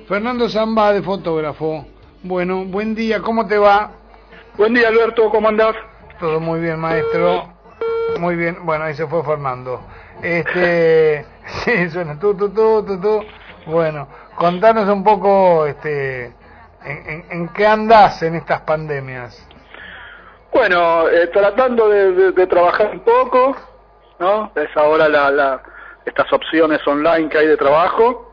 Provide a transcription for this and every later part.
Fernando Zamba, de fotógrafo. Bueno, buen día, ¿cómo te va? Buen día, Alberto, ¿cómo andás? Todo muy bien, maestro. Muy bien, bueno, ahí se fue Fernando. Sí, suena tú. Bueno, contanos un poco, en qué andás en estas pandemias. Bueno, tratando de trabajar un poco, ¿no? Es ahora estas opciones online que hay de trabajo,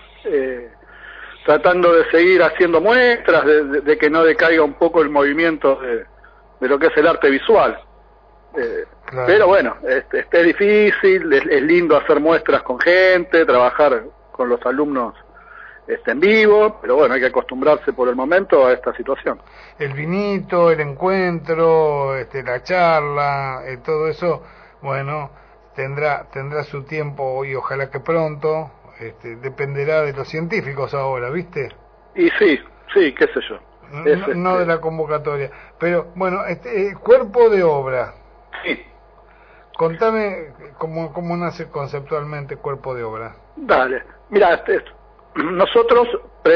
tratando de seguir haciendo muestras, de que no decaiga un poco el movimiento de lo que es el arte visual. Claro. Pero bueno, es difícil, es lindo hacer muestras con gente, trabajar con los alumnos en vivo, pero bueno, hay que acostumbrarse por el momento a esta situación. El vinito, el encuentro, la charla, todo eso, bueno, tendrá su tiempo y ojalá que pronto, dependerá de los científicos ahora, ¿viste? Y sí, qué sé yo. No de la convocatoria, pero bueno, cuerpo de obra. Sí. Contame cómo nace conceptualmente cuerpo de obra. Dale, mira, nosotros,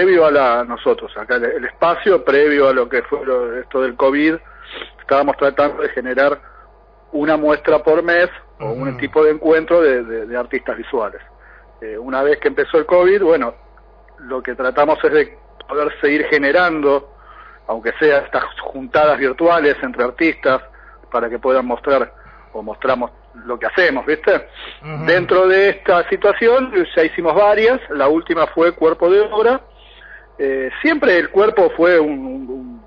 acá el espacio, previo a lo que fue esto del COVID, estábamos tratando de generar una muestra por mes, o un tipo de encuentro de artistas visuales. Una vez que empezó el COVID, bueno, lo que tratamos es de poder seguir generando, aunque sea estas juntadas virtuales entre artistas, para que puedan mostrar, o mostramos lo que hacemos, ¿viste? Dentro de esta situación ya hicimos varias, la última fue cuerpo de obra. Siempre el cuerpo fue un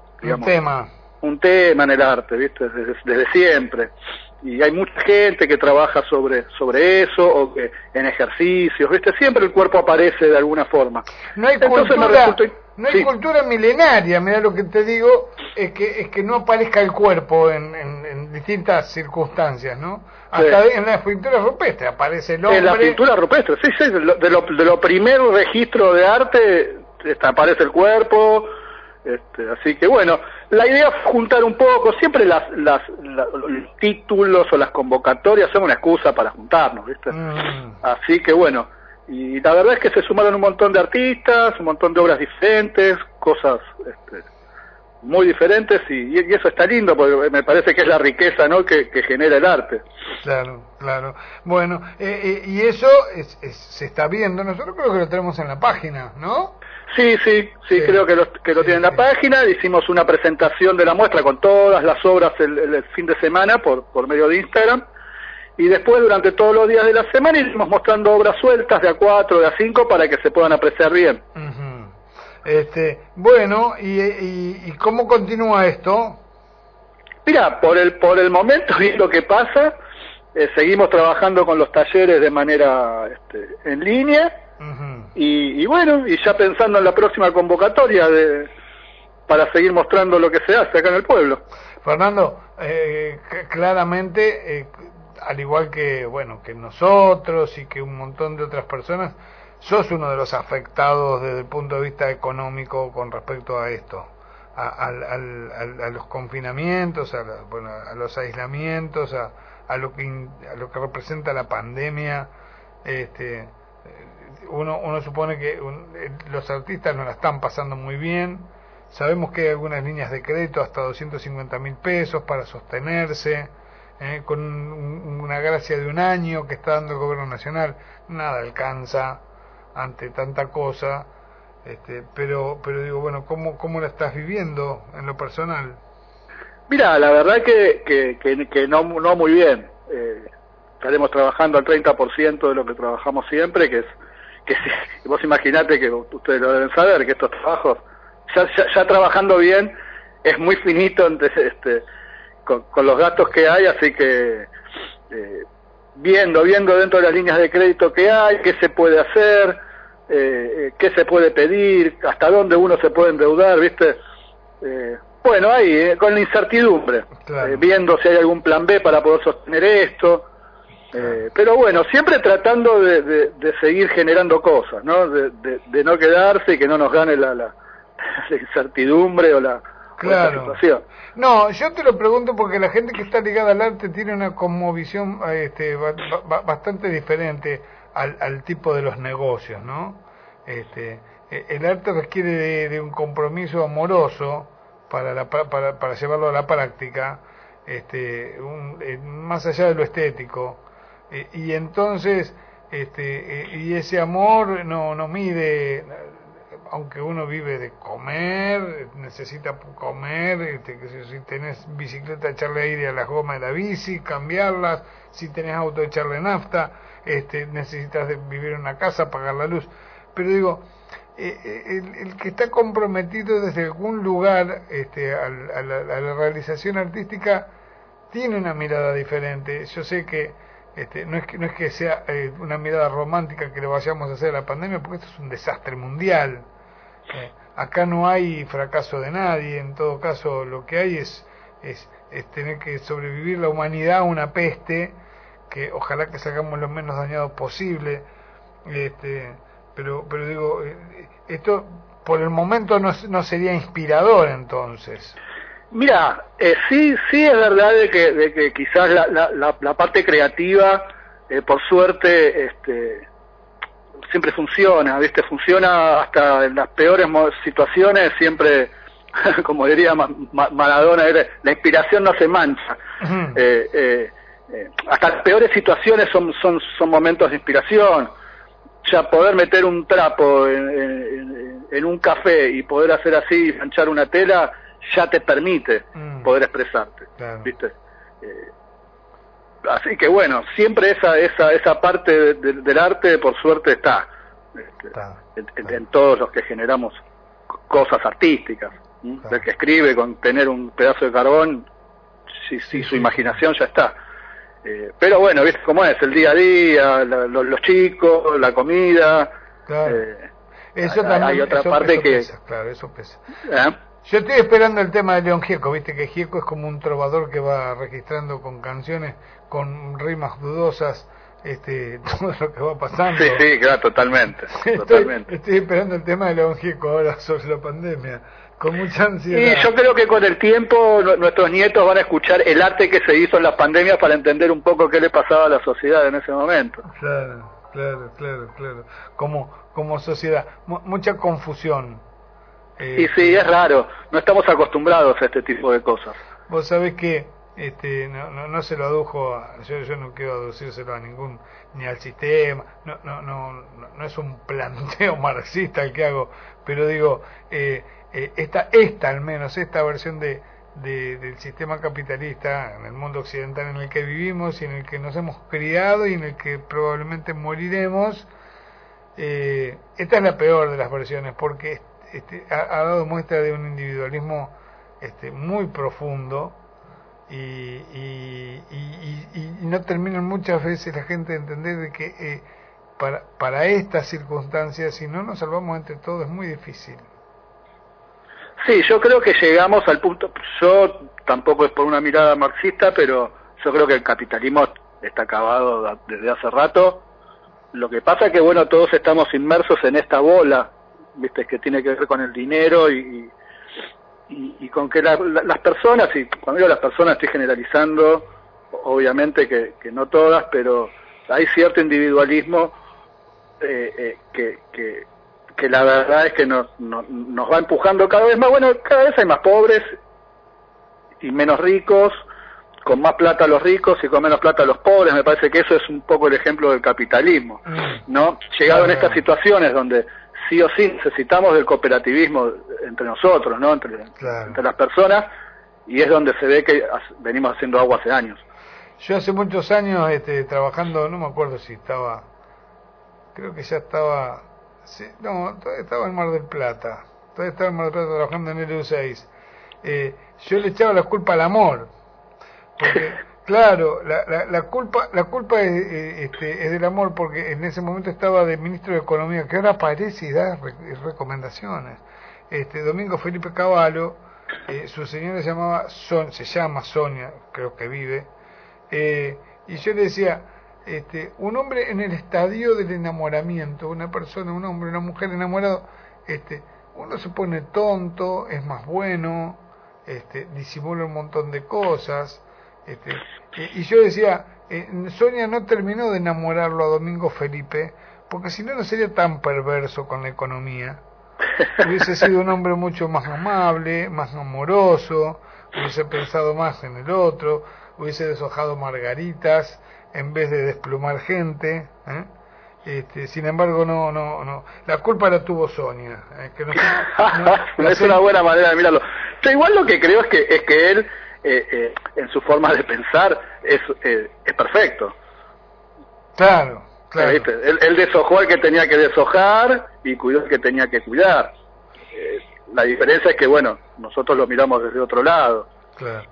tema en el arte, ¿viste? Desde siempre. Y hay mucha gente que trabaja sobre eso, o que en ejercicios, ¿viste? Siempre el cuerpo aparece de alguna forma. No hay cultura milenaria, mira lo que te digo, es que no aparezca el cuerpo en distintas circunstancias, ¿no? Hasta en la pintura rupestre aparece el hombre. En la pintura rupestre, sí, de lo primer registro de arte aparece el cuerpo, así que bueno, la idea es juntar un poco, siempre los títulos o las convocatorias son una excusa para juntarnos, ¿viste? Así que bueno, y la verdad es que se sumaron un montón de artistas, un montón de obras diferentes, cosas muy diferentes, y eso está lindo, porque me parece que es la riqueza, ¿no?, que genera el arte. Claro. Bueno, y eso se está viendo, nosotros creo que lo tenemos en la página, ¿no? Sí, creo que lo tiene en la página. Hicimos una presentación de la muestra con todas las obras el fin de semana por medio de Instagram, y después durante todos los días de la semana iremos mostrando obras sueltas de A4, de A5, para que se puedan apreciar bien. Bueno, ¿y cómo continúa esto? Mira, por el momento, y lo que pasa, seguimos trabajando con los talleres de manera en línea. Y bueno, y ya pensando en la próxima convocatoria para seguir mostrando lo que se hace acá en el pueblo. Fernando, claramente, al igual que nosotros y que un montón de otras personas, sos uno de los afectados desde el punto de vista económico con respecto a esto, a los confinamientos, a los aislamientos, a lo que representa la pandemia. Uno supone que los artistas no la están pasando muy bien. Sabemos que hay algunas líneas de crédito hasta 250.000 pesos para sostenerse, con una gracia de un año que está dando el gobierno nacional. Nada alcanza ante tanta cosa, pero digo, bueno, ¿cómo la estás viviendo en lo personal? Mira, la verdad que no muy bien. Estaremos trabajando al 30% de lo que trabajamos siempre, que vos imaginate, que ustedes lo deben saber, que estos trabajos, ya trabajando bien, es muy finito con los gastos que hay, así que viendo dentro de las líneas de crédito que hay, qué se puede hacer, qué se puede pedir, hasta dónde uno se puede endeudar, ¿viste? Bueno, ahí, con la incertidumbre, claro. Viendo si hay algún plan B para poder sostener esto. Pero bueno, siempre tratando de seguir generando cosas, ¿no? De no quedarse y que no nos gane la incertidumbre o la situación. No, yo te lo pregunto porque la gente que está ligada al arte tiene una cosmovisión bastante diferente al tipo de los negocios, ¿no? el arte requiere de un compromiso amoroso para llevarlo a la práctica, más allá de lo estético, y entonces y ese amor no mide, aunque uno vive de comer, necesita comer, que si tenés bicicleta, echarle aire a las gomas de la bici, cambiarlas, si tenés auto, echarle nafta, necesitas vivir en una casa, pagar la luz. Pero digo, el que está comprometido desde algún lugar a la realización artística tiene una mirada diferente. Yo sé que no es que sea una mirada romántica que le vayamos a hacer a la pandemia, porque esto es un desastre mundial. Acá no hay fracaso de nadie, en todo caso lo que hay es tener que sobrevivir la humanidad a una peste, que ojalá que salgamos lo menos dañados posible, pero digo, esto por el momento no sería inspirador entonces. Mira, sí es verdad de que quizás la parte creativa, por suerte, siempre funciona, ¿viste? Funciona hasta en las peores situaciones, siempre, como diría Maradona, la inspiración no se mancha. Hasta las peores situaciones son momentos de inspiración. Ya poder meter un trapo en un café y poder hacer así y manchar una tela ya te permite poder expresarte, claro. ¿Viste? Así que bueno, siempre esa parte del arte por suerte está, en todos los que generamos cosas artísticas, claro. El que escribe con tener un pedazo de carbón, si su imaginación ya está. Pero bueno, ¿viste cómo es? El día a día, los chicos, la comida. Claro. Eso también, hay otra parte eso que... pesa, claro, eso pesa. Yo estoy esperando el tema de León Gieco, viste que Gieco es como un trovador que va registrando con canciones, con rimas dudosas, todo lo que va pasando. Sí, claro, totalmente. Estoy esperando el tema de León Gieco ahora sobre la pandemia, con mucha ansiedad. Y yo creo que con el tiempo nuestros nietos van a escuchar el arte que se hizo en las pandemias para entender un poco qué le pasaba a la sociedad en ese momento. Claro. Como sociedad, mucha confusión. Y sí, es raro, no estamos acostumbrados a este tipo de cosas. Vos sabés que no se lo adujo yo no quiero aducírselo a ni al sistema, no es un planteo marxista el que hago, pero digo, esta al menos, esta versión del sistema capitalista en el mundo occidental en el que vivimos y en el que nos hemos criado y en el que probablemente moriremos, esta es la peor de las versiones, porque ha dado muestra de un individualismo muy profundo y no terminan muchas veces la gente de entender de que para estas circunstancias, si no nos salvamos entre todos, es muy difícil. Sí, yo creo que llegamos al punto, yo tampoco es por una mirada marxista, pero yo creo que el capitalismo está acabado desde hace rato. Lo que pasa es que bueno, todos estamos inmersos en esta bola, viste, que tiene que ver con el dinero y con que las personas, y cuando digo las personas estoy generalizando, obviamente que no todas, pero hay cierto individualismo que la verdad es que nos va empujando cada vez más. Bueno, cada vez hay más pobres y menos ricos, con más plata los ricos y con menos plata los pobres. Me parece que eso es un poco el ejemplo del capitalismo, ¿no? Llegado en estas situaciones donde sí o sí necesitamos del cooperativismo entre nosotros, ¿no? Entre las personas, y es donde se ve que venimos haciendo agua hace años. Yo hace muchos años trabajando, no me acuerdo si estaba, creo que ya estaba, todavía estaba en Mar del Plata, trabajando en el EU6. Yo le echaba la culpa al amor, porque claro, la culpa es del amor, porque en ese momento estaba de ministro de Economía, que ahora aparece y da recomendaciones. Domingo Felipe Cavallo, su señora se llama Sonia, creo que vive, y yo le decía, un hombre en el estadio del enamoramiento, una persona, un hombre, una mujer enamorado, uno se pone tonto, es más bueno, disimula un montón de cosas, y yo decía, Sonia no terminó de enamorarlo a Domingo Felipe, porque si no sería tan perverso con la economía, hubiese sido un hombre mucho más amable, más amoroso, hubiese pensado más en el otro, hubiese deshojado margaritas en vez de desplumar gente, ¿eh? Sin embargo, no. La culpa la tuvo Sonia. Que no es una buena manera de mirarlo. Yo igual lo que creo es que él, en su forma de pensar, es perfecto. Claro. ¿Viste? Él deshojó al que tenía que deshojar y cuidó al que tenía que cuidar. La diferencia es que, bueno, nosotros lo miramos desde otro lado. Claro.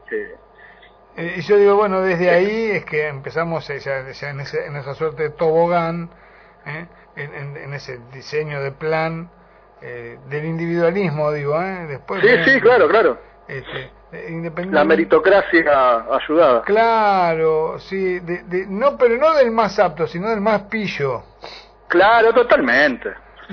Y yo digo, bueno, desde ahí es que empezamos ya en esa suerte de tobogán, en ese diseño de plan del individualismo, digo, después. Sí, claro. Independiente. La meritocracia ayudada. Claro, sí, no, pero no del más apto, sino del más pillo. Claro, totalmente.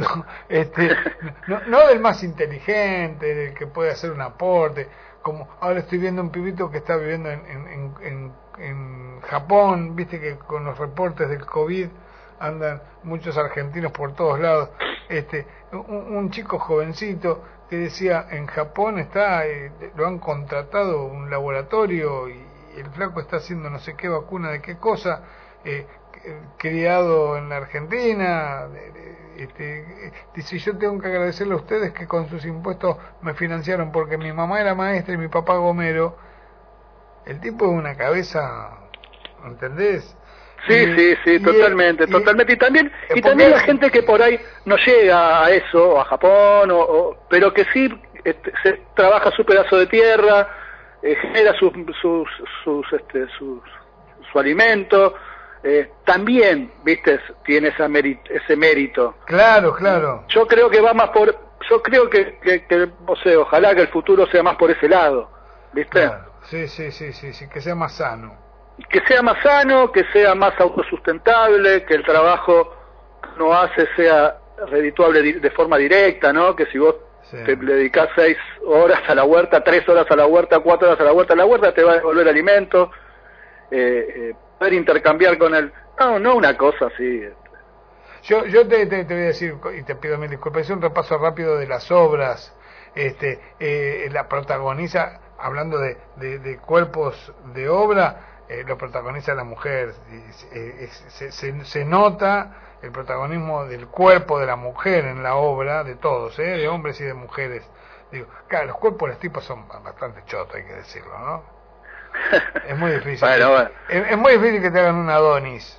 No del más inteligente, del que puede hacer un aporte. Como ahora estoy viendo un pibito que está viviendo en Japón, viste que con los reportes del COVID andan muchos argentinos por todos lados. Un chico jovencito que decía, en Japón lo han contratado un laboratorio y el flaco está haciendo no sé qué vacuna de qué cosa, criado en la Argentina. Dice, yo tengo que agradecerle a ustedes que con sus impuestos me financiaron porque mi mamá era maestra y mi papá gomero. El tipo es una cabeza, ¿entendés? Sí, totalmente. Y también la gente que por ahí no llega a eso, a Japón, pero que sí se trabaja su pedazo de tierra, genera su alimento, también, viste, tiene ese mérito. Claro. Yo creo que va más yo creo que no sé, ojalá que el futuro sea más por ese lado, viste. Claro. Sí, que sea más sano. Que sea más sano, que sea más autosustentable, que el trabajo que uno hace sea redituable de forma directa, ¿no? Que si vos te dedicás 6 horas a la huerta, 3 horas a la huerta, 4 horas a la huerta te va a devolver alimento, poder intercambiar con él. No una cosa así. Yo te voy a decir, y te pido mil disculpas, es un repaso rápido de las obras. La protagoniza, hablando de cuerpos de obra, lo protagoniza la mujer. Se nota el protagonismo del cuerpo de la mujer en la obra, de todos, de hombres y de mujeres. Digo, claro, los cuerpos de los tipos son bastante chotos, hay que decirlo, ¿no? Es muy difícil. Bueno. Es muy difícil que te hagan un Adonis.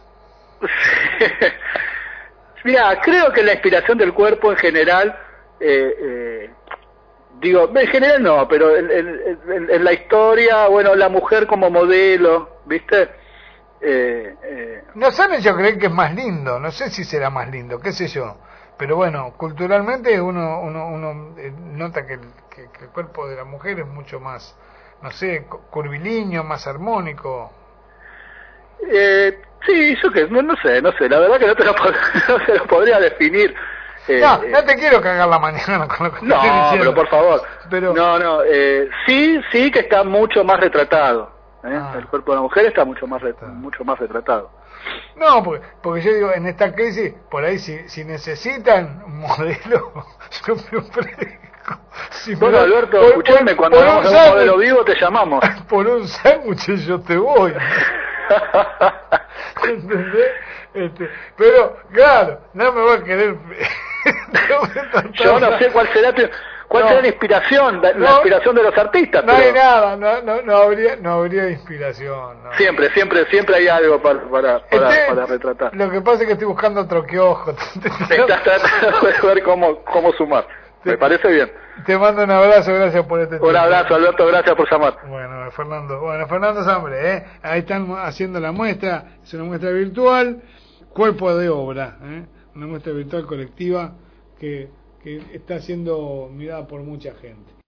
Mira, creo que la inspiración del cuerpo en general, digo, en general no, pero en la historia, bueno, la mujer como modelo, ¿viste? Nos han hecho creer que es más lindo, no sé si será más lindo, qué sé yo, pero bueno, culturalmente uno nota que el cuerpo de la mujer es mucho más, no sé, curvilíneo, más armónico. Sí, yo que no sé, la verdad que no te lo podría definir. No te quiero cagar la mañana con lo que no, estoy diciendo. pero por favor. Pero... sí que está mucho más retratado. El cuerpo de la mujer está mucho más retratado. No, porque yo digo, en esta crisis, por ahí si necesitan un modelo, yo me ofrezco. Bueno, Alberto, escuchame, cuando hagamos un modelo vivo te llamamos. Por un sándwich yo te voy. ¿Entendés? Pero, claro, no me va a querer. Yo no sé cuál será la inspiración, la inspiración de los artistas. No hay nada, no habría inspiración. No. Siempre hay algo para retratar. Lo que pasa es que estoy buscando otro kiosco. Estás tratando de ver cómo sumar. Me parece bien. Te mando un abrazo, gracias por este tiempo. Un abrazo, Alberto, gracias por llamar. Bueno, Fernando Sambre, ahí están haciendo la muestra, es una muestra virtual, cuerpo de obra, una muestra virtual colectiva que está siendo mirada por mucha gente.